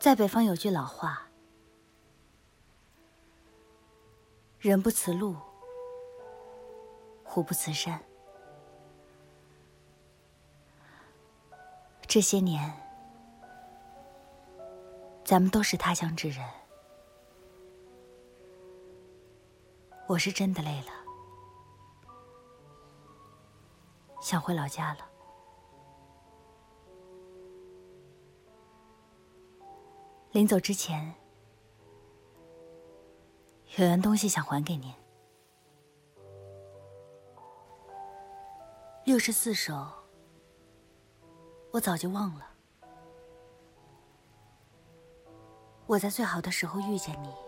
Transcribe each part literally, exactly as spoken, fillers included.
在北方有句老话，人不辞路，虎不辞山。这些年，咱们都是他乡之人，我是真的累了，想回老家了。临走之前，有样东西想还给您。六十四首，我早就忘了。我在最好的时候遇见你，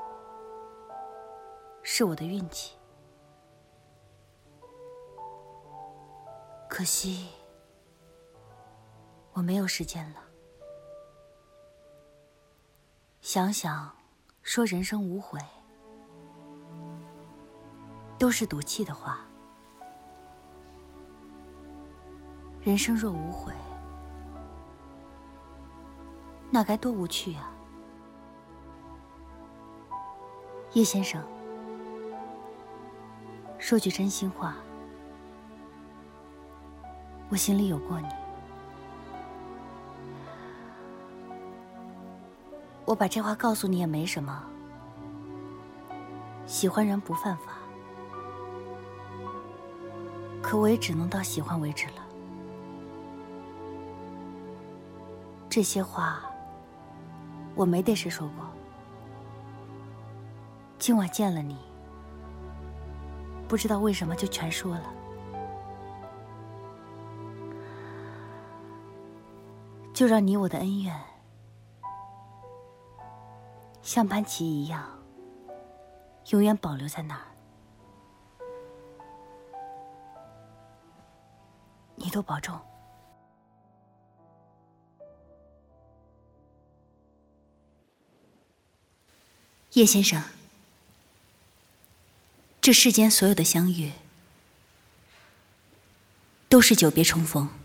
是我的运气。可惜，我没有时间了。想想，说人生无悔，都是赌气的话。人生若无悔，那该多无趣啊！叶先生，说句真心话，我心里有过你。我把这话告诉你也没什么，喜欢人不犯法，可我也只能到喜欢为止了。这些话我没对谁说过，今晚见了你，不知道为什么就全说了。就让你我的恩怨像潘琪一样，永远保留在那儿。你多保重。叶先生，这世间所有的相遇，都是久别重逢。